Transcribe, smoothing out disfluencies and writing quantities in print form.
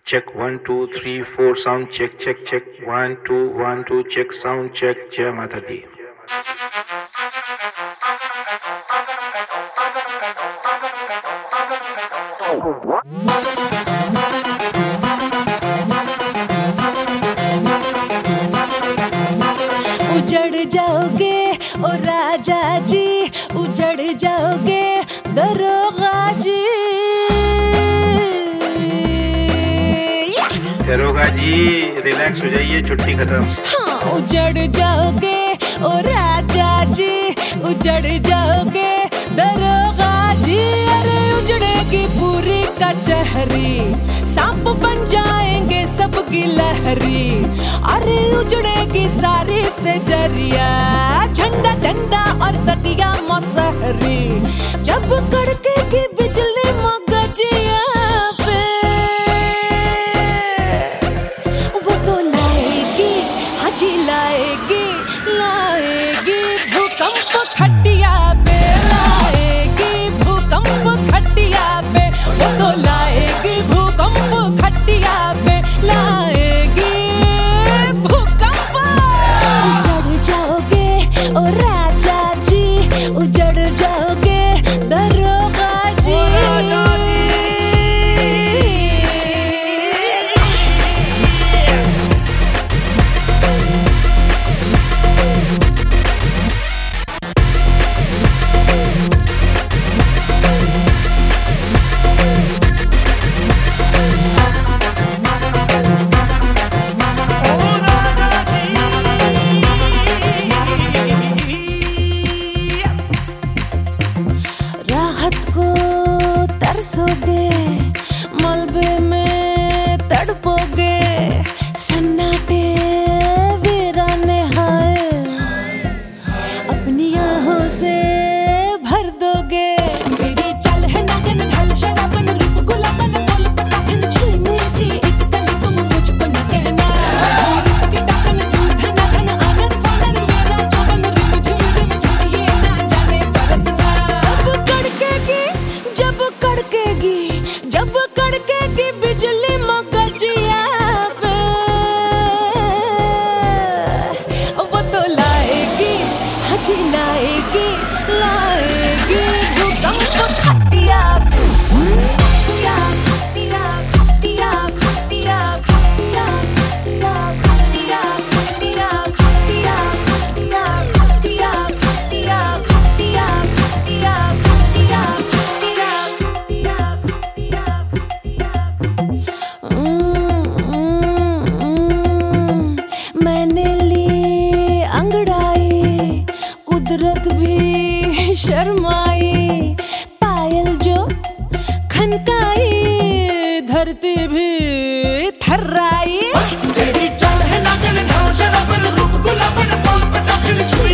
Check 1 2 3 4 sound check check check 1 2 1 2 check sound check जय माता दी। उजड़ जाओगे ओ राजा जी, उजड़ जाओगे दरोगा जी। दरोगा जी रिलैक्स हो जाइए, छुट्टी खत्म। हाँ, उजड़ जाओगे ओ राजा जी, उजड़ जाओगे दरोगा जी। अरे उजड़ेगी पूरी कचहरी, सांप बन जाएंगे सबकी लहरी। अरे उजड़ेगी सारी से जरिया, झंडा डंडा और तकिया मसहरी। जब कड़केगी बिजली मगजिया पे, वो तो लाएगी, हाजी लाएगी, लाएगी भूकंप खटिया पे, लाएगी भूकंप खटिया पे। वो तो लाएगी भूकंप खटिया पे, लाएगी भूकंप। उजड़ जाओगे ओ राजा जी, उजड़ जाओगे दरोगा जी। राहत को तरसोगे, मलबे में तड़पोगे, सन्नाटे वीराने हाय अपनी आहों से भर दोगे। मेरी चल है नागिन ढल शराबन रूप गुलाबन बोल पटाखन, छीनी सी एक कल तुम मुझको न कहना। रूप की टकन दूर धना धन आनंद फानन, मेरा चौबन रिम झिम रिम झिम ये ना जाने बरसना। जब कड़केगी, जब कड़केगी, जब कड़केगी बिजली मगजिया पे, वो तो लाएगी, हाजी लाएगी, लाएगी भूकंप खटिया पे। खटिया खटिया खटिया खटिया खटिया खटिया खटिया खटिया खटिया खटिया खटिया खटिया खटिया खटिया मैंने ली अंगड़ाई, कुदरत भी शर्माई। पायल जो खनकाई, धरती भी थर्राई। तेरी चाल है नागिन ढाल शराबन रूप गुलाबन बोल पटाखन, छुई